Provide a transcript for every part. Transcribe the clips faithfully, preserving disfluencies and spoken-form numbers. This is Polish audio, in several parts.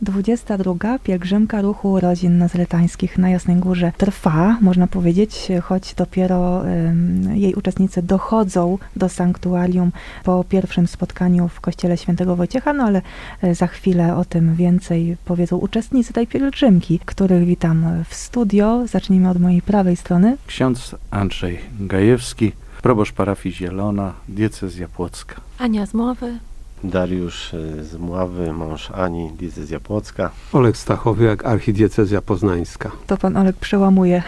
dwudziesta druga pielgrzymka ruchu rodzin nazaretańskich na Jasnej Górze trwa, można powiedzieć, choć dopiero um, jej uczestnicy dochodzą do sanktuarium po pierwszym spotkaniu w kościele świętego Wojciecha, no ale za chwilę o tym więcej powiedzą uczestnicy tej pielgrzymki, których witam w studio. Zacznijmy od mojej prawej strony. Ksiądz Andrzej Gajewski, proboszcz parafii Zielona, diecezja płocka. Ania z Mławy. Dariusz z Mławy, mąż Ani, diecezja płocka. Olek Stachowiak, archidiecezja poznańska. To pan Olek przełamuje,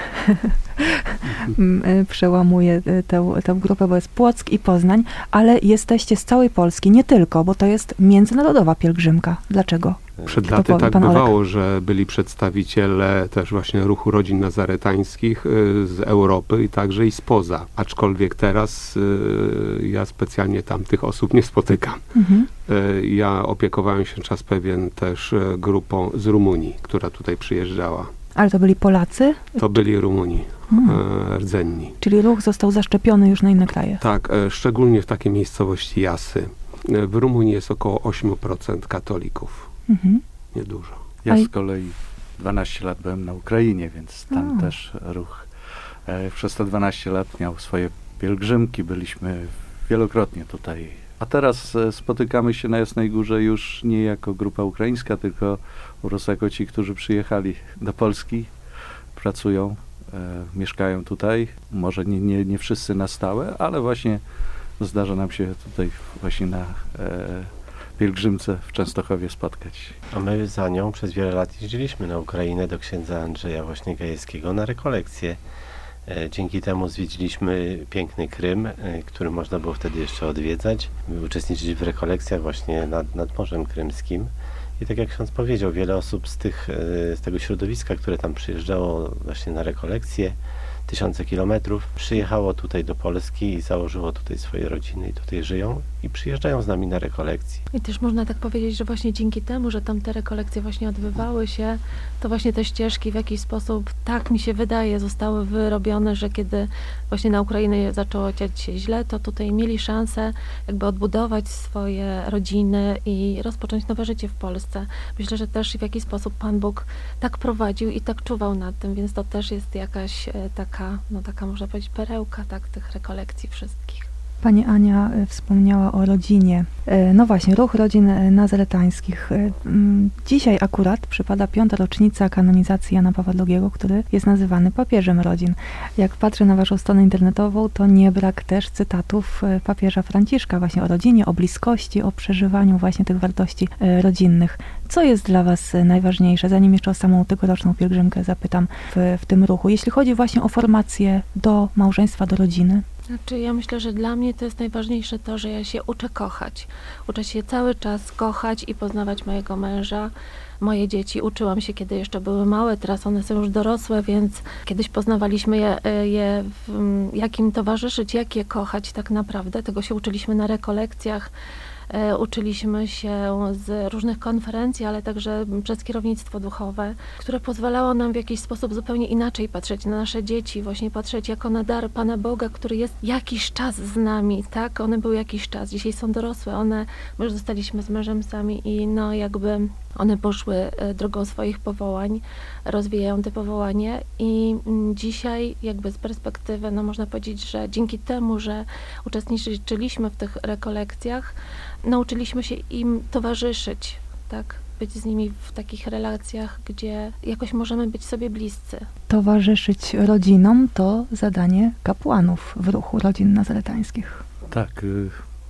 przełamuje tę, tę grupę, bo jest Płock i Poznań, ale jesteście z całej Polski, nie tylko, bo to jest międzynarodowa pielgrzymka. Dlaczego? Przed To laty powie tak pan Olek. bywało, że byli przedstawiciele też właśnie ruchu rodzin nazaretańskich y, z Europy i także i spoza. Aczkolwiek teraz y, ja specjalnie tam tych osób nie spotykam. Mhm. Y, ja opiekowałem się czas pewien też y, grupą z Rumunii, która tutaj przyjeżdżała. Ale to byli Polacy? To byli Rumuni, Hmm. y, rdzenni. Czyli ruch został zaszczepiony już na inne kraje. Tak, y, szczególnie w takiej miejscowości Jasy. Y, w Rumunii jest około osiem procent katolików. Mhm. Niedużo. Ja A i- z kolei dwanaście lat byłem na Ukrainie, więc tam A. też ruch e, przez te dwanaście lat miał swoje pielgrzymki. Byliśmy wielokrotnie tutaj. A teraz e, spotykamy się na Jasnej Górze już nie jako grupa ukraińska, tylko po prostu jako ci, którzy przyjechali do Polski, pracują, e, mieszkają tutaj. Może nie, nie, nie wszyscy na stałe, ale właśnie zdarza nam się tutaj właśnie na e, pielgrzymce w Częstochowie spotkać. A my za nią przez wiele lat jeździliśmy na Ukrainę do księdza Andrzeja właśnie Gajewskiego na rekolekcje. E, Dzięki temu zwiedziliśmy piękny Krym, e, który można było wtedy jeszcze odwiedzać. Uczestniczyć w rekolekcjach właśnie nad, nad Morzem Krymskim. I tak jak ksiądz powiedział, wiele osób z, tych, e, z tego środowiska, które tam przyjeżdżało właśnie na rekolekcje, tysiące kilometrów, przyjechało tutaj do Polski i założyło tutaj swoje rodziny i tutaj żyją i przyjeżdżają z nami na rekolekcje. I też można tak powiedzieć, że właśnie dzięki temu, że tam te rekolekcje właśnie odbywały się, to właśnie te ścieżki w jakiś sposób, tak mi się wydaje, zostały wyrobione, że kiedy właśnie na Ukrainie zaczęło dziać się źle, to tutaj mieli szansę jakby odbudować swoje rodziny i rozpocząć nowe życie w Polsce. Myślę, że też w jakiś sposób Pan Bóg tak prowadził i tak czuwał nad tym, więc to też jest jakaś e, taka, no taka można powiedzieć perełka, tak, tych rekolekcji wszystkich. Pani Ania e, wspomniała o rodzinie. E, No właśnie, ruch rodzin e, nazaretańskich. E, mm, Dzisiaj akurat przypada piąta rocznica kanonizacji Jana Pawła drugiego, który jest nazywany papieżem rodzin. Jak patrzę na waszą stronę internetową, to nie brak też cytatów e, papieża Franciszka właśnie o rodzinie, o bliskości, o przeżywaniu właśnie tych wartości e, rodzinnych. Co jest dla was e, najważniejsze? Zanim jeszcze o samą tegoroczną pielgrzymkę zapytam w, w tym ruchu. Jeśli chodzi właśnie o formację do małżeństwa, do rodziny. Znaczy, ja myślę, że dla mnie to jest najważniejsze to, że ja się uczę kochać. Uczę się cały czas kochać i poznawać mojego męża, moje dzieci. Uczyłam się, kiedy jeszcze były małe, teraz one są już dorosłe, więc kiedyś poznawaliśmy je, je w, jak im towarzyszyć, jak je kochać tak naprawdę. Tego się uczyliśmy na rekolekcjach. E, Uczyliśmy się z różnych konferencji, ale także przez kierownictwo duchowe, które pozwalało nam w jakiś sposób zupełnie inaczej patrzeć na nasze dzieci, właśnie patrzeć jako na dar Pana Boga, który jest jakiś czas z nami, tak? One były jakiś czas, dzisiaj są dorosłe, one, my już zostaliśmy z mężem sami i no jakby one poszły e, drogą swoich powołań, rozwijają te powołanie i mm, dzisiaj jakby z perspektywy, no można powiedzieć, że dzięki temu, że uczestniczyliśmy w tych rekolekcjach, nauczyliśmy się im towarzyszyć, tak? Być z nimi w takich relacjach, gdzie jakoś możemy być sobie bliscy. Towarzyszyć rodzinom to zadanie kapłanów w ruchu rodzin nazaretańskich. Tak, y,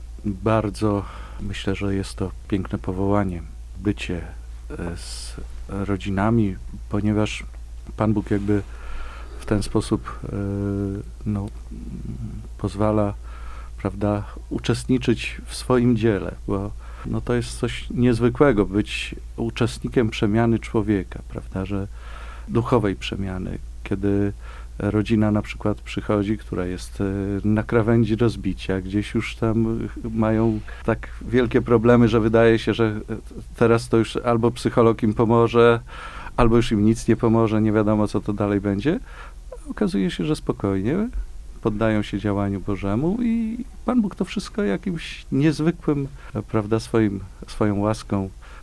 bardzo myślę, że jest to piękne powołanie, bycie y, z rodzinami, ponieważ Pan Bóg jakby w ten sposób y, no, pozwala, prawda, uczestniczyć w swoim dziele, bo no, to jest coś niezwykłego, być uczestnikiem przemiany człowieka, prawda, że duchowej przemiany, kiedy rodzina na przykład przychodzi, która jest e, na krawędzi rozbicia, gdzieś już tam mają tak wielkie problemy, że wydaje się, że teraz to już albo psycholog im pomoże, albo już im nic nie pomoże, nie wiadomo co to dalej będzie. Okazuje się, że spokojnie poddają się działaniu Bożemu i Pan Bóg to wszystko jakimś niezwykłym, prawda, swoim, swoją łaską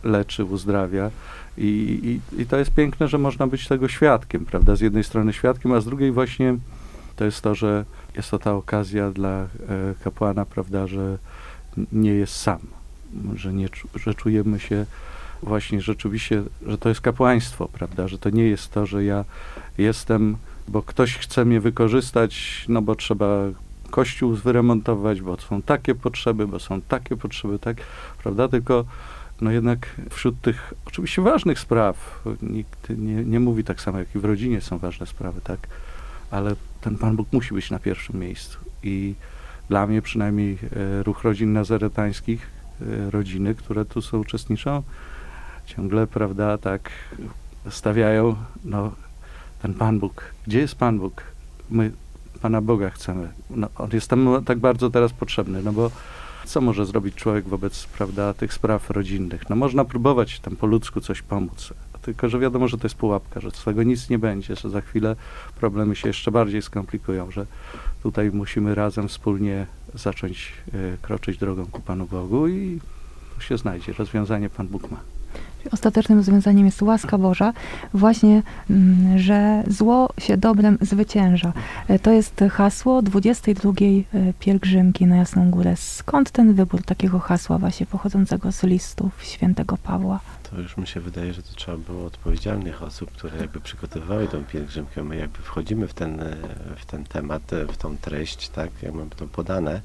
leczy, uzdrawia. I, i, I to jest piękne, że można być tego świadkiem, prawda? Z jednej strony świadkiem, a z drugiej właśnie to jest to, że jest to ta okazja dla e, kapłana, prawda, że nie jest sam, że, nie, że czujemy się właśnie rzeczywiście, że to jest kapłaństwo, prawda, że to nie jest to, że ja jestem, bo ktoś chce mnie wykorzystać, no bo trzeba kościół wyremontować, bo są takie potrzeby, bo są takie potrzeby, tak, prawda, tylko no jednak wśród tych oczywiście ważnych spraw, nikt nie, nie mówi tak samo, jak i w rodzinie są ważne sprawy, tak, ale ten Pan Bóg musi być na pierwszym miejscu i dla mnie przynajmniej e, ruch rodzin nazaretańskich, e, rodziny, które tu są, uczestniczą, ciągle, prawda, tak stawiają, no, ten Pan Bóg, gdzie jest Pan Bóg? My Pana Boga chcemy. No, on jest nam tak bardzo teraz potrzebny, no bo co może zrobić człowiek wobec, prawda, tych spraw rodzinnych? No można próbować tam po ludzku coś pomóc, tylko że wiadomo, że to jest pułapka, że z tego nic nie będzie, że za chwilę problemy się jeszcze bardziej skomplikują, że tutaj musimy razem wspólnie zacząć y, kroczyć drogą ku Panu Bogu i to się znajdzie. Rozwiązanie Pan Bóg ma. Ostatecznym rozwiązaniem jest łaska Boża, właśnie, mm, że zło się dobrem zwycięża. E, To jest hasło dwudziestej drugiej e, pielgrzymki na Jasną Górę. Skąd ten wybór takiego hasła właśnie pochodzącego z listów świętego Pawła? To już mi się wydaje, że to trzeba było odpowiedzialnych osób, które jakby przygotowywały tą pielgrzymkę. My jakby wchodzimy w ten, e, w ten temat, e, w tą treść, tak, jak mamy to podane.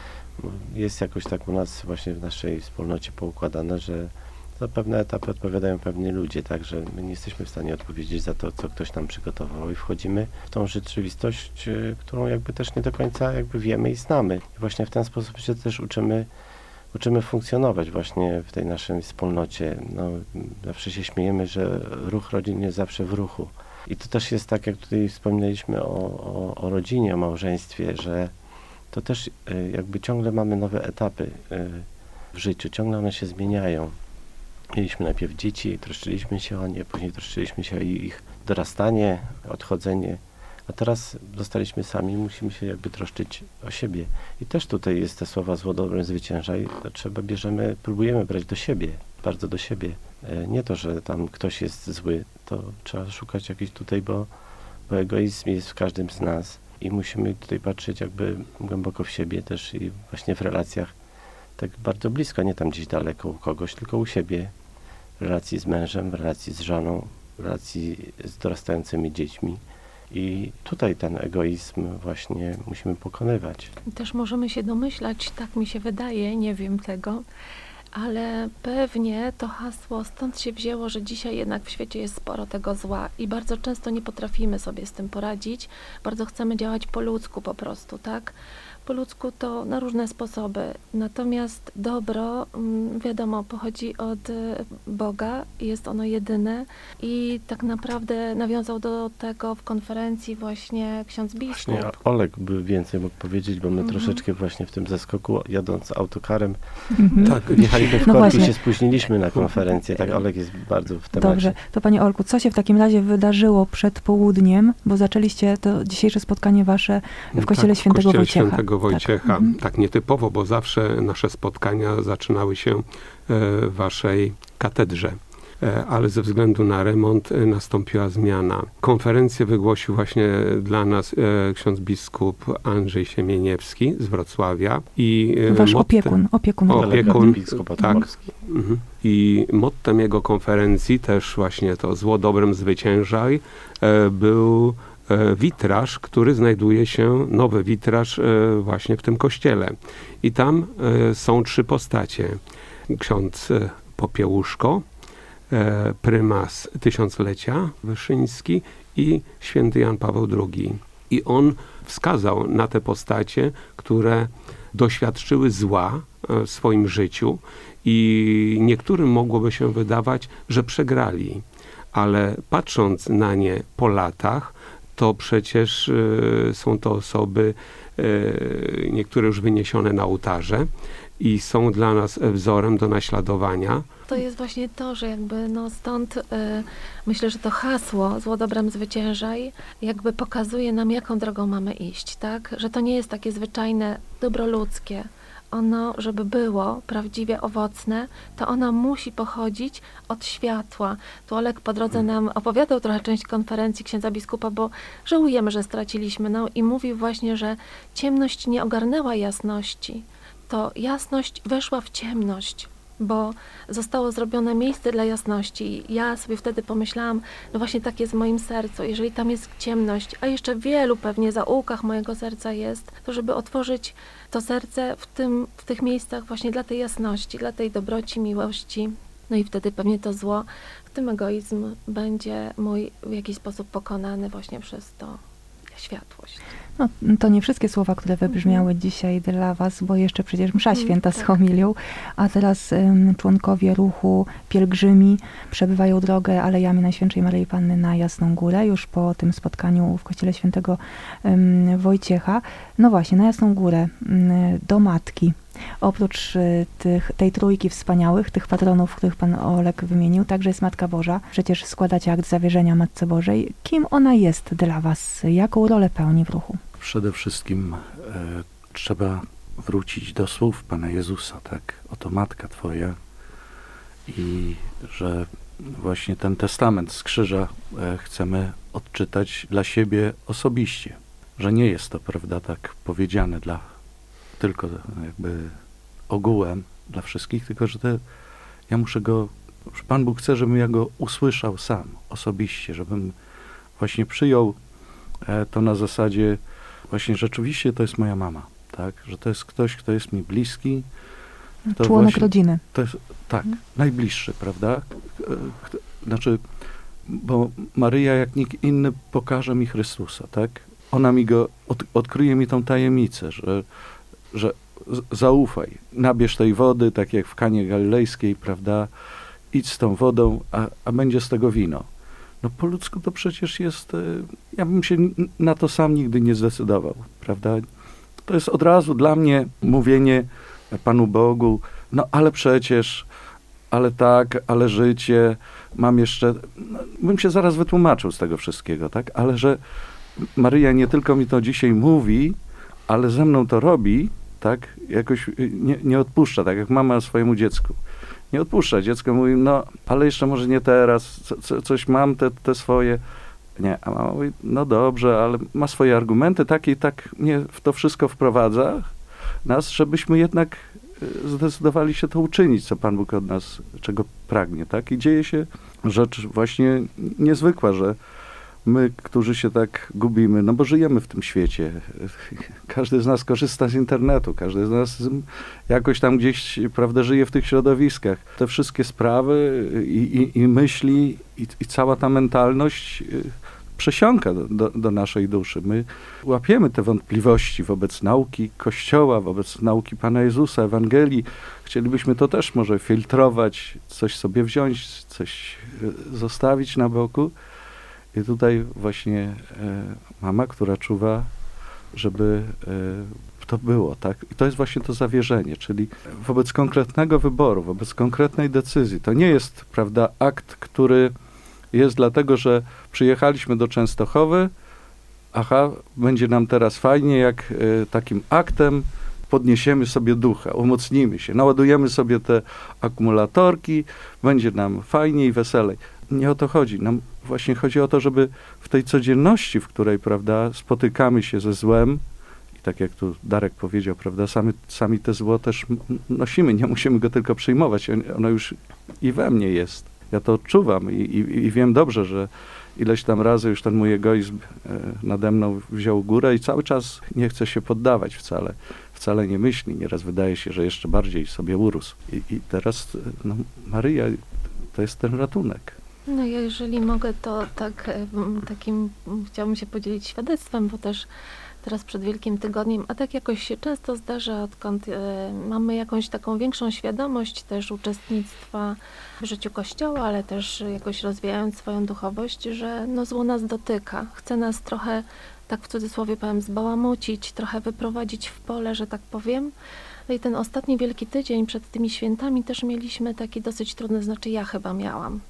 Jest jakoś tak u nas właśnie w naszej wspólnocie poukładane, że za pewne etapy odpowiadają pewni ludzie, tak, że my nie jesteśmy w stanie odpowiedzieć za to, co ktoś nam przygotował i wchodzimy w tą rzeczywistość, y, którą jakby też nie do końca jakby wiemy i znamy. I właśnie w ten sposób się też uczymy, uczymy funkcjonować właśnie w tej naszej wspólnocie. No, zawsze się śmiejemy, że ruch rodzin jest zawsze w ruchu. I to też jest tak, jak tutaj wspominaliśmy o, o, o rodzinie, o małżeństwie, że to też y, jakby ciągle mamy nowe etapy y, w życiu, ciągle one się zmieniają. Mieliśmy najpierw dzieci, troszczyliśmy się o nie, później troszczyliśmy się o ich dorastanie, odchodzenie, a teraz zostaliśmy sami, musimy się jakby troszczyć o siebie. I też tutaj jest te słowa zło dobrem zwyciężaj, to trzeba bierzemy, próbujemy brać do siebie, bardzo do siebie. E, Nie to, że tam ktoś jest zły, to trzeba szukać jakiś tutaj, bo, bo egoizm jest w każdym z nas i musimy tutaj patrzeć jakby głęboko w siebie też i właśnie w relacjach tak bardzo blisko, nie tam gdzieś daleko u kogoś, tylko u siebie, w relacji z mężem, w relacji z żoną, w relacji z dorastającymi dziećmi. I tutaj ten egoizm właśnie musimy pokonywać. Też możemy się domyślać, tak mi się wydaje, nie wiem tego, ale pewnie to hasło stąd się wzięło, że dzisiaj jednak w świecie jest sporo tego zła i bardzo często nie potrafimy sobie z tym poradzić. Bardzo chcemy działać po ludzku po prostu, tak? Po ludzku to na różne sposoby. Natomiast dobro, mm, wiadomo, pochodzi od y, Boga, jest ono jedyne i tak naprawdę nawiązał do tego w konferencji właśnie ksiądz biskup. Właśnie Olek by więcej mógł powiedzieć, bo my Mhm. troszeczkę właśnie w tym zaskoku, jadąc autokarem, Mhm. Tak, jechaliśmy w No korku i właśnie. się spóźniliśmy na konferencję. Tak, Olek jest bardzo w temacie. Dobrze, to Panie Olku, co się w takim razie wydarzyło przed południem, bo zaczęliście to dzisiejsze spotkanie wasze w Kościele tak, w Świętego Kościele Wojciecha. Świętego Wojciecha. Tak. Mhm. Tak nietypowo, bo zawsze nasze spotkania zaczynały się e, w waszej katedrze. E, Ale ze względu na remont e, nastąpiła zmiana. Konferencję wygłosił właśnie dla nas e, ksiądz biskup Andrzej Siemieniewski z Wrocławia. I e, Wasz mottem- opiekun, opiekun. O, Delegat opiekun, biskupa tak. Polski. Mhm. I mottem jego konferencji, też właśnie to zło dobrem zwyciężaj, e, był e, witraż, który znajduje się, nowy witraż e, właśnie w tym kościele. I tam e, są trzy postacie. Ksiądz e, Popiełuszko, e, prymas tysiąclecia Wyszyński i święty Jan Paweł drugi. I on wskazał na te postacie, które doświadczyły zła e, w swoim życiu i niektórym mogłoby się wydawać, że przegrali. Ale patrząc na nie po latach, to przecież e, są to osoby, e, niektóre już wyniesione na ołtarze i są dla nas wzorem do naśladowania. To jest właśnie to, że jakby no stąd y, myślę, że to hasło zło dobrem zwyciężaj jakby pokazuje nam, jaką drogą mamy iść, tak? Że to nie jest takie zwyczajne dobro ludzkie, ono, żeby było prawdziwie owocne, to ono musi pochodzić od światła. Tu Olek po drodze nam opowiadał trochę część konferencji księdza biskupa, bo żałujemy, że straciliśmy. No i mówił właśnie, że ciemność nie ogarnęła jasności. To jasność weszła w ciemność, bo zostało zrobione miejsce dla jasności. Ja sobie wtedy pomyślałam, no właśnie tak jest w moim sercu. Jeżeli tam jest ciemność, a jeszcze w wielu pewnie zaułkach mojego serca jest, to żeby otworzyć to serce w, tym, w tych miejscach właśnie dla tej jasności, dla tej dobroci, miłości. No i wtedy pewnie to zło, w tym egoizm będzie mój w jakiś sposób pokonany właśnie przez to światłość. No, to nie wszystkie słowa, które wybrzmiały mhm. dzisiaj dla was, bo jeszcze przecież msza Mhm, święta tak. z homilią, a teraz ym, członkowie ruchu pielgrzymi przebywają drogę alejami Najświętszej Maryi Panny na Jasną Górę, już po tym spotkaniu w kościele świętego ym, Wojciecha. No właśnie, na Jasną Górę, ym, do Matki. Oprócz y, tych, tej trójki wspaniałych, tych patronów, których pan Olek wymienił, także jest Matka Boża. Przecież składacie akt zawierzenia Matce Bożej. Kim ona jest dla was? Jaką rolę pełni w ruchu? Przede wszystkim e, trzeba wrócić do słów Pana Jezusa, tak? Oto Matka Twoja i że właśnie ten testament z krzyża e, chcemy odczytać dla siebie osobiście, że nie jest to, prawda, tak powiedziane dla tylko jakby ogółem dla wszystkich, tylko że te, ja muszę go, że Pan Bóg chce, żebym ja go usłyszał sam, osobiście, żebym właśnie przyjął e, to na zasadzie właśnie rzeczywiście to jest moja mama, tak, że to jest ktoś, kto jest mi bliski. To Członek właśnie, rodziny. To jest, tak, Mhm. najbliższy, prawda? E, kto- Znaczy, bo Maryja jak nikt inny pokaże mi Chrystusa, tak? Ona mi go, od, odkryje mi tą tajemnicę, że że z- zaufaj, nabierz tej wody, tak jak w Kanie Galilejskiej, prawda, idź z tą wodą, a, a będzie z tego wino. No po ludzku to przecież jest, e, ja bym się n- na to sam nigdy nie zdecydował, prawda. To jest od razu dla mnie mówienie Panu Bogu, no ale przecież, ale tak, ale życie, mam jeszcze, no, bym się zaraz wytłumaczył z tego wszystkiego, tak, ale że Maryja nie tylko mi to dzisiaj mówi, ale ze mną to robi, tak, jakoś nie, nie odpuszcza, tak jak mama swojemu dziecku. Nie odpuszcza. Dziecko mówi, no, ale jeszcze może nie teraz, co, co, coś mam, te, te swoje. Nie, a mama mówi, no dobrze, ale ma swoje argumenty, tak i tak mnie w to wszystko wprowadza nas, żebyśmy jednak y, zdecydowali się to uczynić, co Pan Bóg od nas, czego pragnie, tak? I dzieje się rzecz właśnie niezwykła, że my, którzy się tak gubimy, no bo żyjemy w tym świecie. Każdy z nas korzysta z internetu, każdy z nas jakoś tam gdzieś, prawda, żyje w tych środowiskach. Te wszystkie sprawy i, i, i myśli i, i cała ta mentalność przesiąka do, do, do naszej duszy. My łapiemy te wątpliwości wobec nauki Kościoła, wobec nauki Pana Jezusa, Ewangelii. Chcielibyśmy to też może filtrować, coś sobie wziąć, coś zostawić na boku. I tutaj właśnie e, mama, która czuwa, żeby e, to było, tak? I to jest właśnie to zawierzenie, czyli wobec konkretnego wyboru, wobec konkretnej decyzji. To nie jest, prawda, akt, który jest dlatego, że przyjechaliśmy do Częstochowy, aha, będzie nam teraz fajnie, jak e, takim aktem podniesiemy sobie ducha, umocnimy się, naładujemy sobie te akumulatorki, będzie nam fajniej, weselej. Nie o to chodzi. Nam właśnie chodzi o to, żeby w tej codzienności, w której, prawda, spotykamy się ze złem, i tak jak tu Darek powiedział, prawda, sami, sami te zło też nosimy, nie musimy go tylko przyjmować, ono już i we mnie jest. Ja to odczuwam i, i, i wiem dobrze, że ileś tam razy już ten mój egoizm e, nade mną wziął górę i cały czas nie chce się poddawać wcale. Wcale nie myśli. Nieraz wydaje się, że jeszcze bardziej sobie urósł. I, i teraz no, Maryja to jest ten ratunek. No ja jeżeli mogę, to tak em, takim m, chciałabym się podzielić świadectwem, bo też teraz przed Wielkim Tygodniem, a tak jakoś się często zdarza, odkąd e, mamy jakąś taką większą świadomość też uczestnictwa w życiu Kościoła, ale też jakoś rozwijając swoją duchowość, że no zło nas dotyka, chce nas trochę, tak w cudzysłowie powiem, zbałamucić, trochę wyprowadzić w pole, że tak powiem. No i ten ostatni Wielki Tydzień przed tymi świętami też mieliśmy taki dosyć trudny, znaczy ja chyba miałam.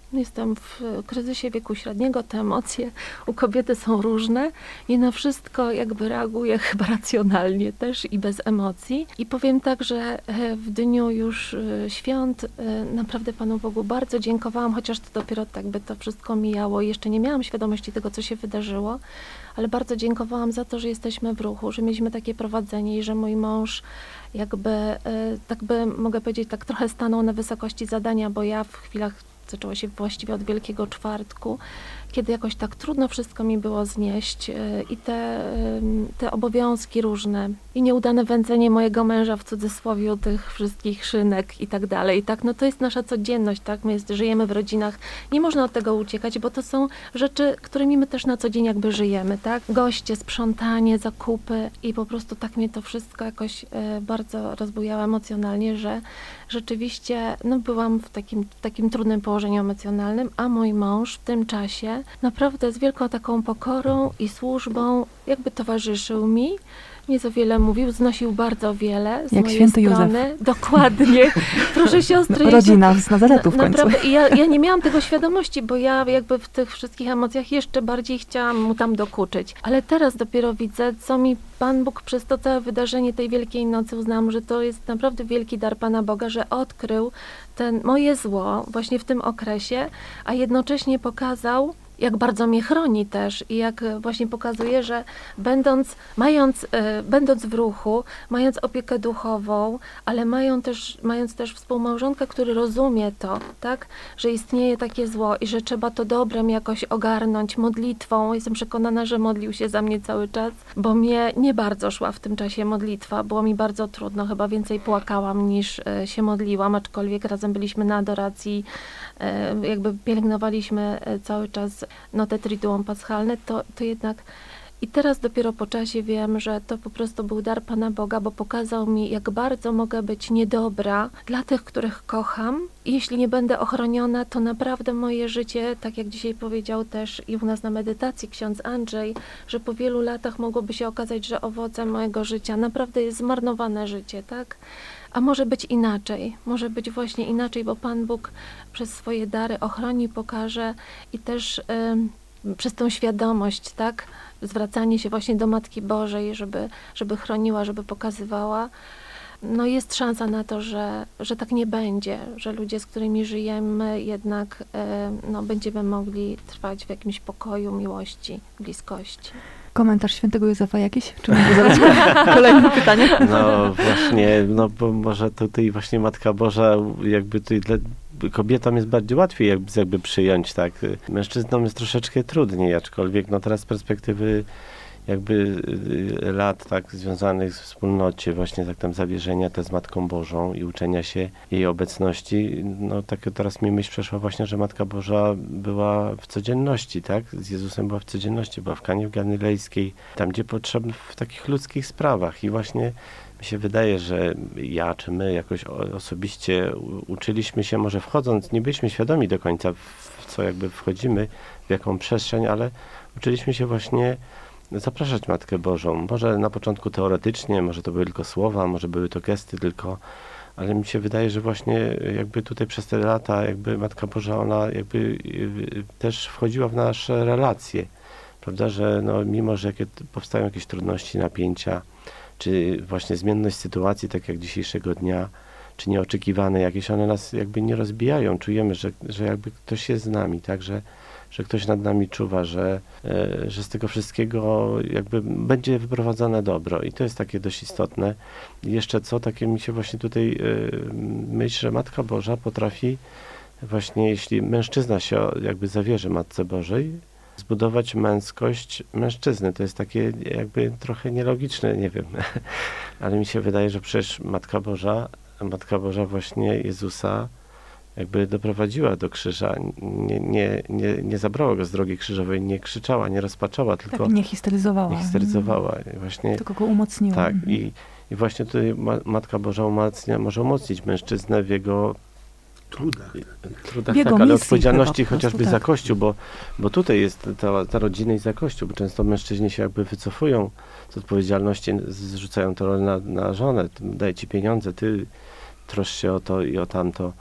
Jestem w kryzysie wieku średniego, te emocje u kobiety są różne i na wszystko jakby reaguję chyba racjonalnie też i bez emocji. I powiem tak, że w dniu już świąt naprawdę Panu Bogu bardzo dziękowałam, chociaż to dopiero tak by to wszystko mijało i jeszcze nie miałam świadomości tego, co się wydarzyło, ale bardzo dziękowałam za to, że jesteśmy w ruchu, że mieliśmy takie prowadzenie i że mój mąż jakby, tak by mogę powiedzieć, tak trochę stanął na wysokości zadania, bo ja w chwilach zaczęło się właściwie od Wielkiego Czwartku, kiedy jakoś tak trudno wszystko mi było znieść i te, te obowiązki różne i nieudane wędzenie mojego męża w cudzysłowie tych wszystkich szynek i tak dalej. Tak, no to jest nasza codzienność, tak? My jest, żyjemy w rodzinach, nie można od tego uciekać, bo to są rzeczy, którymi my też na co dzień jakby żyjemy, tak? Goście, sprzątanie, zakupy i po prostu tak mnie to wszystko jakoś bardzo rozbujało emocjonalnie, że rzeczywiście no byłam w takim, w takim trudnym położeniu emocjonalnym, a mój mąż w tym czasie naprawdę z wielką taką pokorą i służbą jakby towarzyszył mi. Nie za wiele mówił, znosił bardzo wiele z Jak mojej święty strony. Józef. Dokładnie. Proszę siostry. No, rodzina z Nazaretu w końcu. Naprawdę, i ja, ja nie miałam tego świadomości, bo ja jakby w tych wszystkich emocjach jeszcze bardziej chciałam mu tam dokuczyć. Ale teraz dopiero widzę, co mi Pan Bóg przez to całe wydarzenie tej Wielkiej Nocy uznałam, że to jest naprawdę wielki dar Pana Boga, że odkrył ten moje zło właśnie w tym okresie, a jednocześnie pokazał, jak bardzo mnie chroni też i jak właśnie pokazuje, że będąc, mając, e, będąc w ruchu, mając opiekę duchową, ale mają też, mając też współmałżonka, który rozumie to, tak, że istnieje takie zło i że trzeba to dobrem jakoś ogarnąć modlitwą. Jestem przekonana, że modlił się za mnie cały czas, bo mnie nie bardzo szła w tym czasie modlitwa. Było mi bardzo trudno, chyba więcej płakałam niż e, się modliłam, aczkolwiek razem byliśmy na adoracji, e, jakby pielęgnowaliśmy e, cały czas no te triduum paschalne, to, to jednak i teraz dopiero po czasie wiem, że to po prostu był dar Pana Boga, bo pokazał mi, jak bardzo mogę być niedobra dla tych, których kocham. I jeśli nie będę ochroniona, to naprawdę moje życie, tak jak dzisiaj powiedział też i u nas na medytacji ksiądz Andrzej, że po wielu latach mogłoby się okazać, że owocem mojego życia naprawdę jest zmarnowane życie, tak? A może być inaczej, może być właśnie inaczej, bo Pan Bóg przez swoje dary ochroni, pokaże i też y, przez tą świadomość, tak, zwracanie się właśnie do Matki Bożej, żeby, żeby chroniła, żeby pokazywała, no jest szansa na to, że, że tak nie będzie, że ludzie, z którymi żyjemy, jednak y, no, będziemy mogli trwać w jakimś pokoju, miłości, bliskości. Komentarz świętego Józefa jakiś? Czy mogę zadać kolejne pytanie? No właśnie, no bo może tutaj właśnie Matka Boża jakby tutaj dla kobietom jest bardziej łatwiej jakby, jakby przyjąć, tak. Mężczyznom jest troszeczkę trudniej, aczkolwiek no teraz z perspektywy jakby lat tak związanych z wspólnocie, właśnie tak tam zawierzenia te z Matką Bożą i uczenia się jej obecności, no tak teraz mi myśl przeszła właśnie, że Matka Boża była w codzienności, tak? Z Jezusem była w codzienności, była w Kanie Galilejskiej, tam gdzie potrzebne w takich ludzkich sprawach i właśnie mi się wydaje, że ja czy my jakoś osobiście uczyliśmy się, może wchodząc, nie byliśmy świadomi do końca w co jakby wchodzimy, w jaką przestrzeń, ale uczyliśmy się właśnie zapraszać Matkę Bożą. Może na początku teoretycznie, może to były tylko słowa, może były to gesty tylko, ale mi się wydaje, że właśnie jakby tutaj przez te lata jakby Matka Boża, ona jakby też wchodziła w nasze relacje, prawda, że no mimo, że jakie powstają jakieś trudności, napięcia, czy właśnie zmienność sytuacji, tak jak dzisiejszego dnia, czy nieoczekiwane jakieś, one nas jakby nie rozbijają. Czujemy, że, że jakby ktoś jest z nami, tak, że że ktoś nad nami czuwa, że, że z tego wszystkiego jakby będzie wyprowadzone dobro i to jest takie dość istotne. I jeszcze co, takie mi się właśnie tutaj myśl, że Matka Boża potrafi właśnie, jeśli mężczyzna się jakby zawierzy Matce Bożej, zbudować męskość mężczyzny. To jest takie jakby trochę nielogiczne, nie wiem, ale mi się wydaje, że przecież Matka Boża, Matka Boża właśnie Jezusa jakby doprowadziła do krzyża, nie, nie, nie, nie zabrała go z drogi krzyżowej, nie krzyczała, nie rozpaczała, tylko Tak, nie histeryzowała. Nie histeryzowała. I właśnie, tylko go umocniła. tak, i, i właśnie tutaj ma, Matka Boża umacnia, może umocnić mężczyznę w jego trudach, trudach w jego tak, ale misji odpowiedzialności chyba po chociażby prostu, za tak. Kościół, bo, bo tutaj jest ta, ta rodzina i za Kościół, bo często mężczyźni się jakby wycofują z odpowiedzialności, zrzucają to na, na żonę, daj ci pieniądze, ty troszcz się o to i o tamto.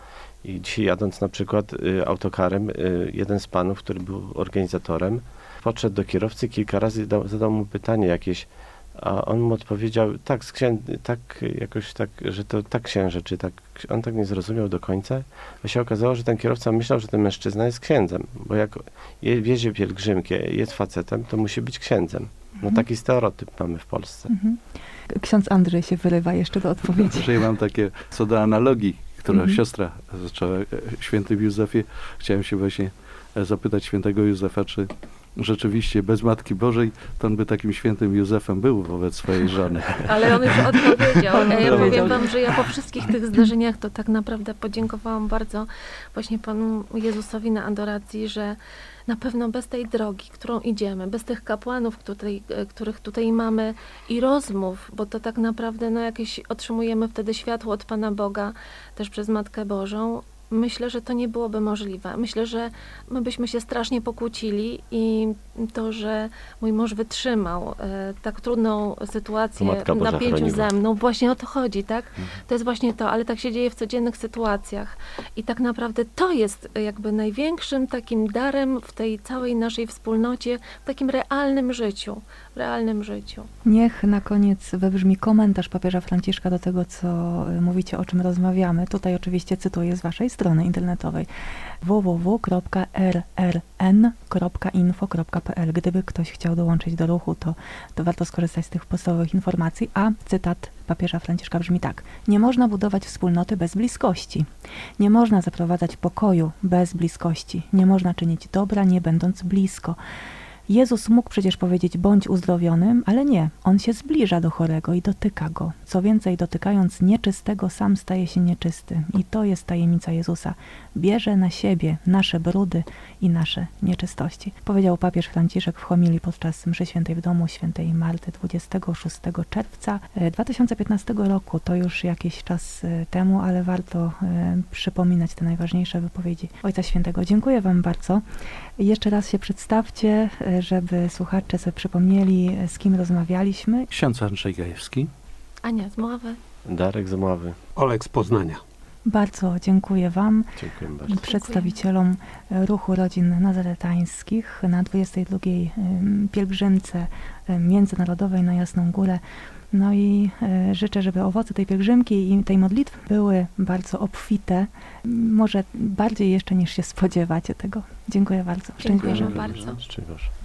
I dzisiaj jadąc na przykład y, autokarem, y, jeden z panów, który był organizatorem, podszedł do kierowcy, kilka razy dał, zadał mu pytanie jakieś, a on mu odpowiedział tak, z księ... tak jakoś tak, że to tak księże, czy tak, on tak nie zrozumiał do końca, a się okazało, że ten kierowca myślał, że ten mężczyzna jest księdzem, bo jak je, wiezie pielgrzymkę, jest facetem, to musi być księdzem. No taki stereotyp mamy w Polsce. Mhm. Ksiądz Andrzej się wyrywa jeszcze do odpowiedzi. Że ja mam takie, co do analogii, którą Mhm. siostra zaczęła, e, świętym Józefie, chciałem się właśnie e, zapytać świętego Józefa, czy rzeczywiście bez Matki Bożej to on by takim świętym Józefem był wobec swojej żony. Ale on już odpowiedział. On Ja odpowiedział. powiem wam, że ja po wszystkich tych zdarzeniach to tak naprawdę podziękowałam bardzo właśnie Panu Jezusowi na adoracji, że na pewno bez tej drogi, którą idziemy, bez tych kapłanów, której, których tutaj mamy i rozmów, bo to tak naprawdę no, jakieś otrzymujemy wtedy światło od Pana Boga, też przez Matkę Bożą, myślę, że to nie byłoby możliwe. Myślę, że my byśmy się strasznie pokłócili i to, że mój mąż wytrzymał e, tak trudną sytuację To Matka w Boża napięciu chroniła. ze mną, właśnie o to chodzi, tak? To jest właśnie to, ale tak się dzieje w codziennych sytuacjach. I tak naprawdę to jest jakby największym takim darem w tej całej naszej wspólnocie, w takim realnym życiu. W realnym życiu. Niech na koniec wybrzmi komentarz papieża Franciszka do tego, co y, mówicie, o czym rozmawiamy. Tutaj oczywiście cytuję z waszej strony internetowej w w w kropka r r n kropka info kropka p l. Gdyby ktoś chciał dołączyć do ruchu, to, to warto skorzystać z tych podstawowych informacji. A cytat papieża Franciszka brzmi tak. Nie można budować wspólnoty bez bliskości. Nie można zaprowadzać pokoju bez bliskości. Nie można czynić dobra, nie będąc blisko. Jezus mógł przecież powiedzieć, bądź uzdrowionym, ale nie. On się zbliża do chorego i dotyka go. Co więcej, dotykając nieczystego, sam staje się nieczysty. I to jest tajemnica Jezusa. Bierze na siebie nasze brudy i nasze nieczystości. Powiedział papież Franciszek w homilii podczas mszy świętej w domu świętej Marty dwudziestego szóstego czerwca dwa tysiące piętnastego roku. To już jakiś czas e, temu, ale warto e, przypominać te najważniejsze wypowiedzi Ojca Świętego. Dziękuję wam bardzo. Jeszcze raz się przedstawcie, e, żeby słuchacze sobie przypomnieli, z kim rozmawialiśmy. Ksiądz Andrzej Gajewski. Ania z Mławy. Darek z Mławy. Olek z Poznania. Bardzo dziękuję wam, Dziękuję bardzo. przedstawicielom Ruchu Rodzin Nazaretańskich na dwudziestej drugiej ym, pielgrzymce ym, międzynarodowej na Jasną Górę. No i y, życzę, żeby owoce tej pielgrzymki i tej modlitwy były bardzo obfite, m, może bardziej jeszcze niż się spodziewacie tego. Dziękuję bardzo. Szczęść Dziękujemy Boże. bardzo. Szczęść Boże.